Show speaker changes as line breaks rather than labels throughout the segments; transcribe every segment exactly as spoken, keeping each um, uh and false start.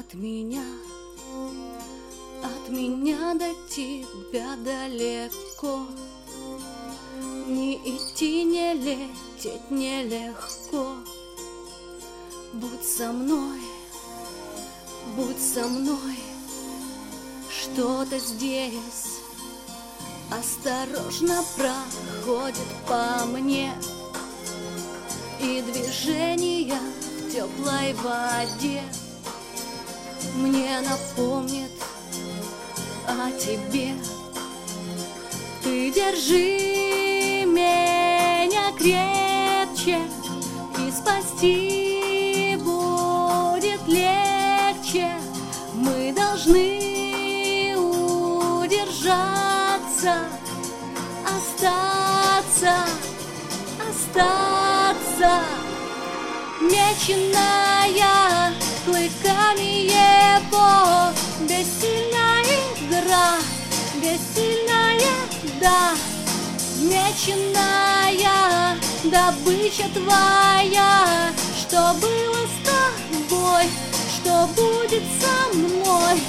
от меня, от меня до тебя далеко. Не идти, не лететь нелегко. Будь со мной, будь со мной, что-то здесь осторожно проходит по мне, и движение в теплой воде мне напомнит о тебе. Ты держи меня крепче, и спасти будет легче. Мы должны удержаться, остаться, остаться. Меченая клыками его, бессильная игра, бессильная, да. Меченая добыча твоя, что было с тобой, что будет со мной.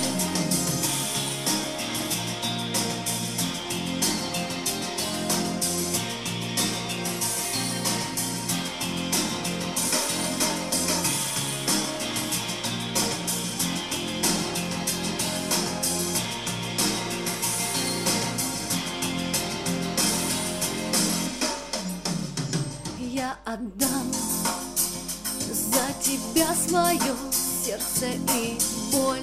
Я отдам за тебя свое сердце и боль,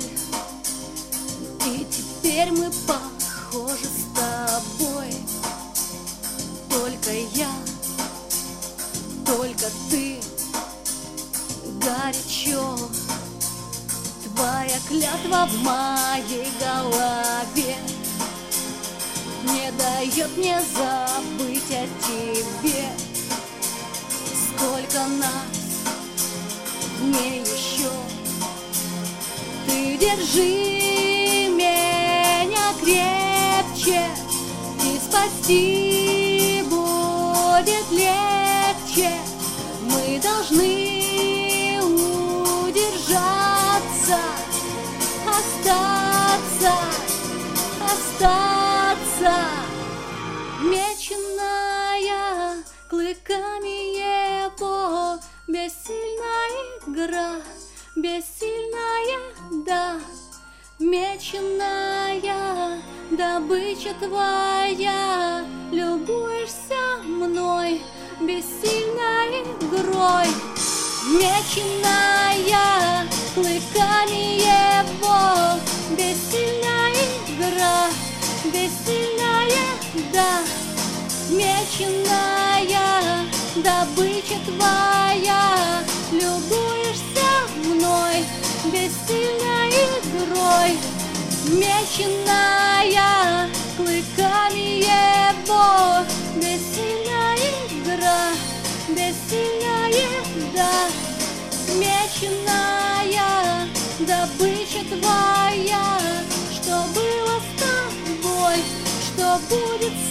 и теперь мы похожи с тобой. Только я, только ты, горячо. Твоя клятва в моей голове не дает мне забыть о тебе. Сколько нас в ней еще. Ты держи меня крепче, и спасти будет легче. Мы должны удержаться, остаться, остаться. Меченая клыками его, бессильная игра, бессильная, да. Меченая добыча твоя, любуешься мной бессильной игрой. Меченая клыками его, бессильная игра, бессильная, да. Меченая добыча твоя, любуешься мной бессильной игрой. Меченая клыками его, бессильная игра, бессильная, да. Меченая добыча твоя, что было с тобой, что будет с